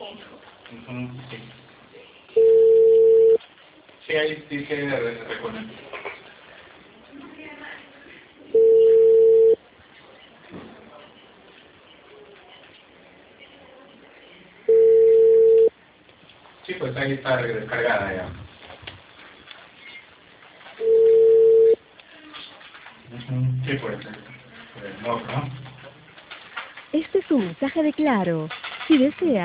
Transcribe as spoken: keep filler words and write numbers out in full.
Ujú, sí. Sí, ahí dice re- reconectar. Sí, pues ahí está descargada ya. Ujú, sí, pues, por el modo, ¿no? Este es un mensaje de Claro. Si desea